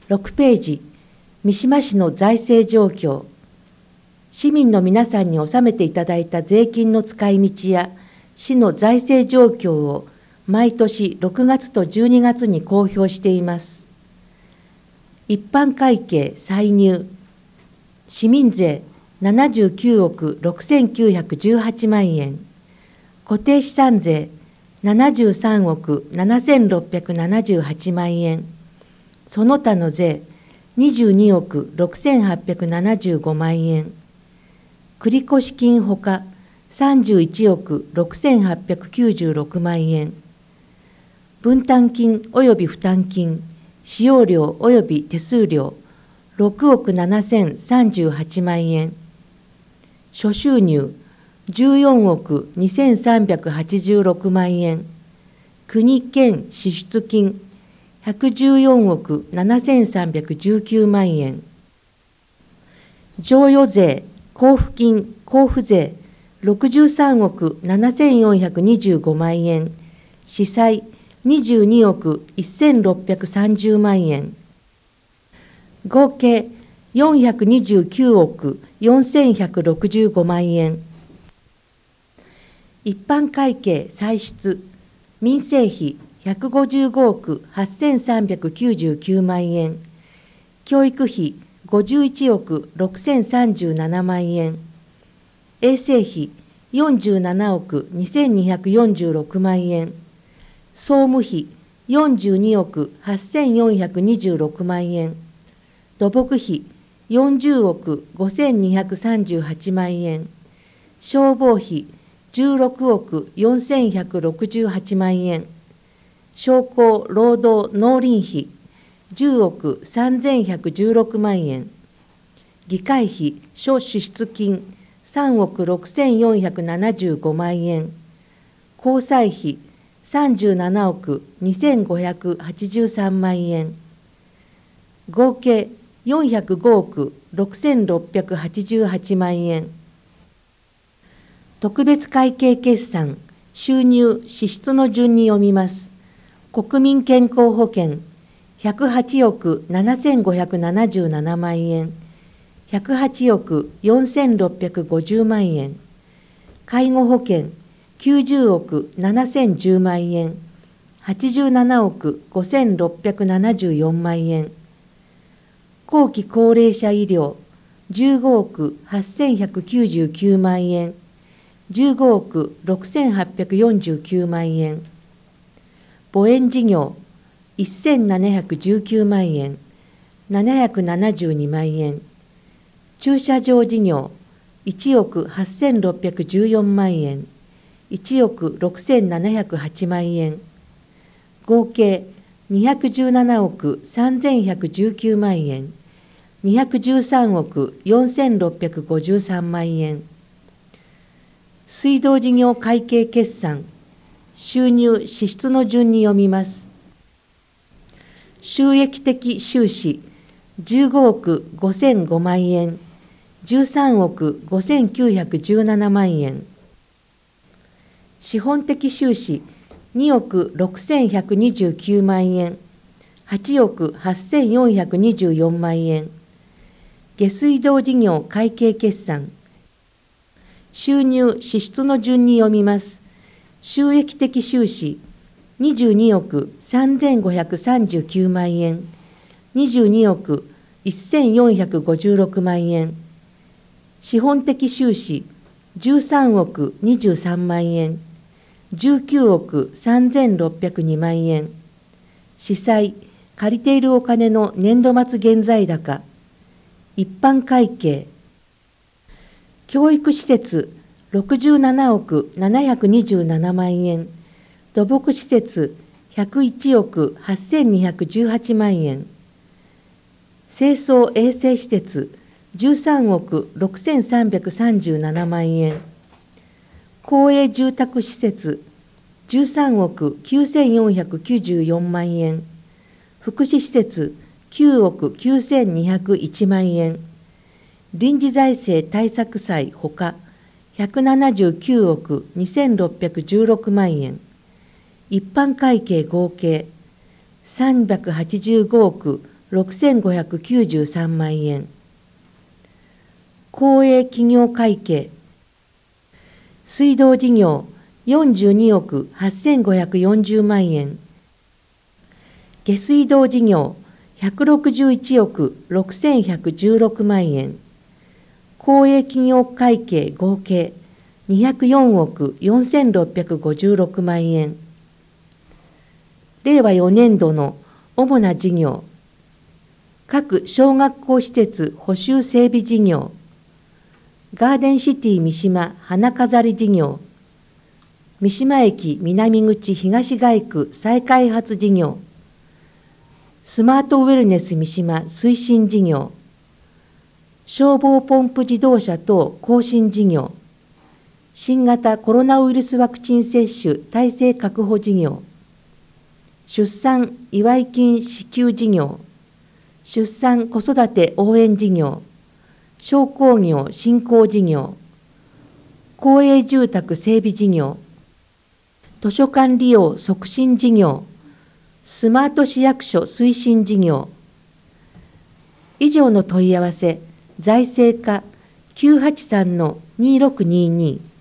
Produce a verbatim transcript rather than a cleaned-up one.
ろくページ、三島市の財政状況。市民の皆さんに納めていただいた税金の使い道や市の財政状況を毎年ろくがつとじゅうにがつに公表しています。一般会計歳入、市民税ななじゅうきゅうおくろくせんきゅうひゃくじゅうはちまんえん、固定資産税ななじゅうさんおくななせんろっぴゃくななじゅうはちまんえん、その他の税にじゅうにおくろくせんはっぴゃくななじゅうごまんえん、繰越金ほかさんじゅういちおくろくせんはっぴゃくきゅうじゅうろくまんえん、分担金及び負担金、使用料及び手数料ろくおくななせんさんじゅうはちまんえん、諸収入じゅうよんおくにせんさんびゃくはちじゅうろくまんえん、国県支出金ひゃくじゅうよんおくななせんさんびゃくじゅうきゅうまんえん、贈与税、交付金、交付税ろくじゅうさんおくななせんよんひゃくにじゅうごまんえん、司債にじゅうにおくせんろっぴゃくさんじゅうまんえん、合計よんひゃくにじゅうきゅうおくよんせんひゃくろくじゅうごまんえん。一般会計歳出、民生費ひゃくごじゅうごおくはっせんさんびゃくきゅうじゅうきゅうまんえん、教育費ごじゅういちおくろくせんさんじゅうななまんえん、衛生費よんじゅうななおくにせんにひゃくよんじゅうろくまんえん、総務費よんじゅうにおくはっせんよんひゃくにじゅうろくまんえん、土木費よんじゅうおくごせんにひゃくさんじゅうはちまんえん、消防費じゅうろくおくよんせんひゃくろくじゅうはちまんえん、商工労働農林費じゅうおくさんぜんひゃくじゅうろくまんえん、議会費諸支出金さんおくろくせんよんひゃくななじゅうごまんえん、交際費さんじゅうななおくにせんごひゃくはちじゅうさんまんえん、合計よんひゃくごおくろくせんろっぴゃくはちじゅうはちまんえん。特別会計決算、収入・支出の順に読みます。国民健康保険ひゃくはちおくななせんごひゃくななじゅうななまんえん、ひゃくはちおくよんせんろっぴゃくごじゅうまんえん、介護保険きゅうじゅうおくななせんじゅうまんえん、はちじゅうななおくごせんろっぴゃくななじゅうよんまんえん、後期高齢者医療じゅうごおくはっせんひゃくきゅうじゅうきゅうまんえん、じゅうごおくろくせんはっぴゃくよんじゅうきゅうまんえん、母園事業せんななひゃくじゅうきゅうまんえん、ななひゃくななじゅうにまんえん、駐車場事業いちおくはっせんろっぴゃくじゅうよんまんえん、いちおくろくせんななひゃくはちまんえん、合計にひゃくじゅうななおくさんぜんひゃくじゅうきゅうまんえん、にひゃくじゅうさんおくよんせんろっぴゃくごじゅうさんまんえん。水道事業会計決算、収入・支出の順に読みます。収益的収支じゅうごおくごせんごまんえん、じゅうさんおくごせんきゅうひゃくじゅうななまんえん。資本的収支におくろくせんひゃくにじゅうきゅうまんえん、はちおくはっせんよんひゃくにじゅうよんまんえん。下水道事業会計決算、収入・支出の順に読みます。収益的収支にじゅうにおくさんぜんごひゃくさんじゅうきゅうまんえん、にじゅうにおくせんよんひゃくごじゅうろくまんえん。資本的収支じゅうさんおくにじゅうさんまんえん、じゅうきゅうおくさんぜんろっぴゃくにまんえん。司債、借りているお金の年度末現在高、一般会計、教育施設ろくじゅうななおくななひゃくにじゅうななまんえん、土木施設ひゃくいちおくはっせんにひゃくじゅうはちまんえん、清掃衛生施設じゅうさんおくろくせんさんびゃくさんじゅうななまんえん、公営住宅施設じゅうさんおくきゅうせんよんひゃくきゅうじゅうよんまんえん、福祉施設きゅうおくきゅうせんにひゃくいちまんえん、臨時財政対策債ほかひゃくななじゅうきゅうおくにせんろっぴゃくじゅうろくまんえん、一般会計合計さんびゃくはちじゅうごおくろくせんごひゃくきゅうじゅうさんまんえん。公営企業会計。水道事業よんじゅうにおくはっせんごひゃくよんじゅうまんえん。下水道事業ひゃくろくじゅういちおくろくせんひゃくじゅうろくまんえん。公営企業会計合計にひゃくよんおくよんせんろっぴゃくごじゅうろくまんえん。れいわよねんどの主な事業。各小学校施設補修整備事業。ガーデンシティ三島花飾り事業。三島駅南口東街区再開発事業。スマートウェルネス三島推進事業。消防ポンプ自動車等更新事業。新型コロナウイルスワクチン接種体制確保事業。出産祝い金支給事業。出産子育て応援事業。商工業振興事業。公営住宅整備事業。図書館利用促進事業。スマート市役所推進事業。以上の問い合わせ、財政課きゅうはちさんのにろくにに